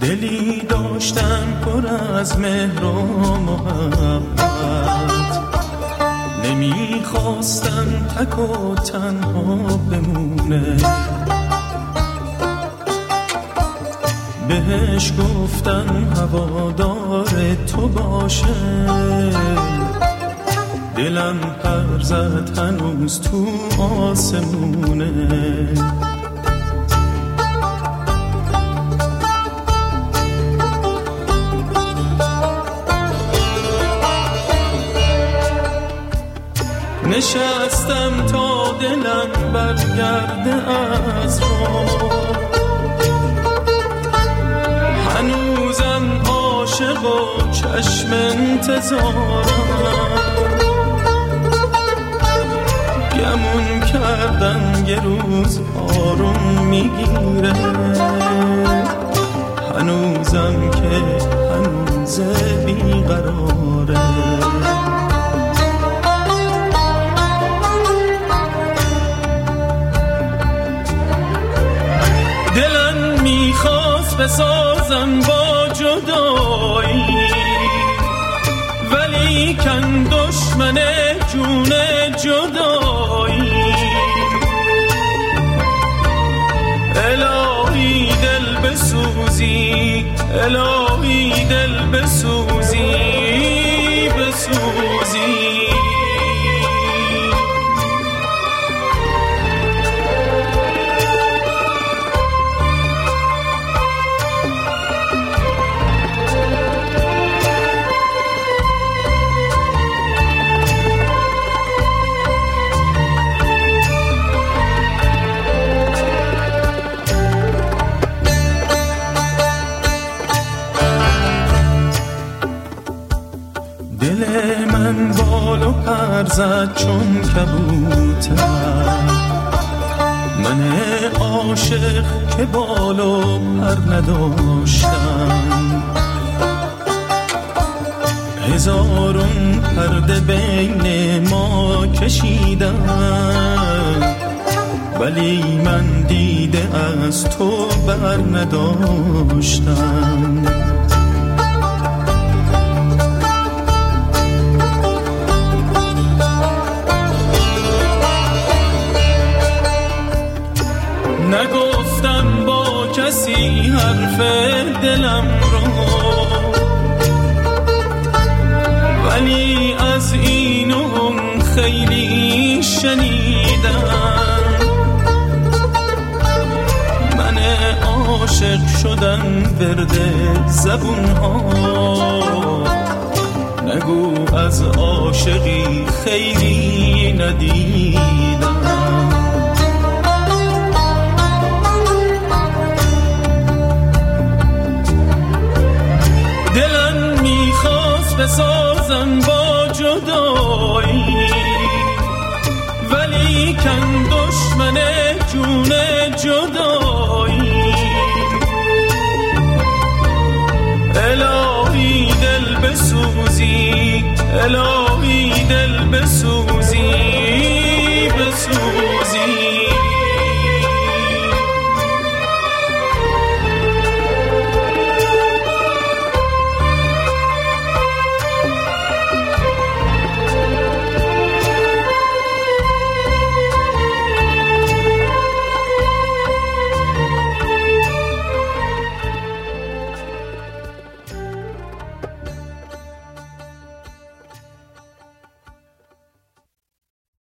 دلی داشتم پر از مهر و محبت، نمیخواستم تک و تنها بمونه. بهش گفتم هوادار تو باشه، دلم پر زد هنوز تو آسمونه. نشستم تا دلم برگرده از رو، هنوزم عاشق و چشم انتظارم. گمون کردم یه روز آروم میگیره، هنوزم که هنوز بیقراره. دلم میخواست بسازم با جدایی، ولی کن دشمن جون جدایی. الهی دل بسوزی، الهی دل بسوزی، بسوزی. دل من بال و پر زد چون کبوتر، من عاشق که بال و پر نداشتم. هزارون پرده بین ما کشیدم، ولی من دیده از تو بر نداشتم. نگفتم با کسی حرف دلم رو، ولی از این و اون خیلی شنیدم. من عاشق شدم ورد زبون ها، نگو از عاشقی خیلی ندیدم. دلم میخواست بسازم با جدایی، ولی کن دشمن جون جدایی. الهی دل بسوزی، الهی دل بسوزی.